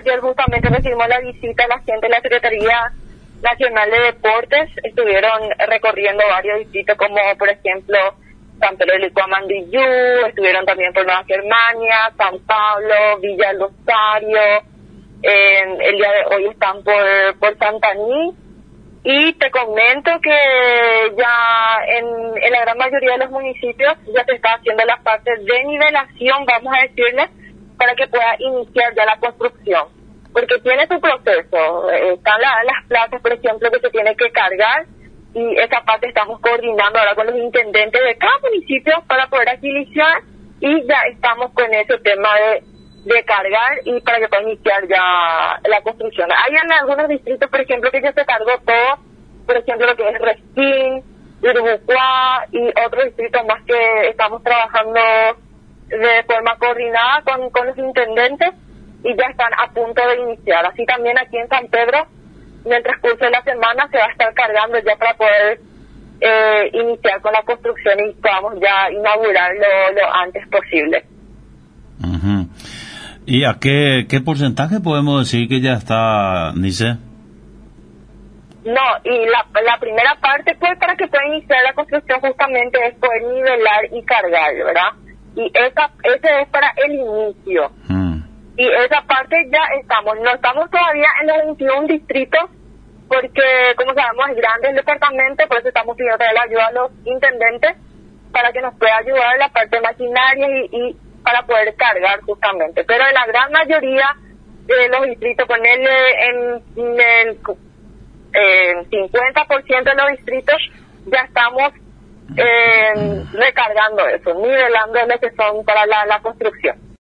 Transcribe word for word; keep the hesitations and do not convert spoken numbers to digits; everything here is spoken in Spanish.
ayer justamente recibimos la visita de la gente de la Secretaría Nacional de Deportes. Estuvieron recorriendo varios distritos como por ejemplo San Pedro de Licuamandillú, estuvieron también por Nueva Germania, San Pablo, Villa del Rosario, eh, el día de hoy están por, por Santaní. Y te comento que ya en, en la gran mayoría de los municipios ya se está haciendo la parte de nivelación, vamos a decirle, para que pueda iniciar ya la construcción. Porque tiene su proceso. Están la, las plazas, por ejemplo, que se tiene que cargar, y esa parte estamos coordinando ahora con los intendentes de cada municipio para poder agilizar, y ya estamos con ese tema de, de cargar y para que pueda iniciar ya la construcción. Hay en algunos distritos, por ejemplo, que ya se cargó todo, por ejemplo, lo que es Resquín, Uruguay y otros distritos más que estamos trabajando de forma coordinada con, con los intendentes y ya están a punto de iniciar. Así también aquí en San Pedro, en el transcurso de la semana se va a estar cargando ya para poder eh, iniciar con la construcción y podamos ya inaugurar lo, lo antes posible. Uh-huh. ¿Y a qué, qué porcentaje podemos decir que ya está, Nice? No, y la, la primera parte, pues, para que pueda iniciar la construcción justamente es poder nivelar y cargar, ¿verdad? Y esa ese es para el inicio. Mm. Y esa parte ya estamos, no estamos todavía en los veintiún distritos, porque como sabemos es grande el departamento, por eso estamos pidiendo la ayuda a los intendentes para que nos pueda ayudar en la parte de maquinaria y, y para poder cargar justamente. Pero en la gran mayoría de los distritos, ponerle en, en el eh, cincuenta por ciento de los distritos, ya estamos eh, recargando eso, nivelando lo que son para la, la construcción.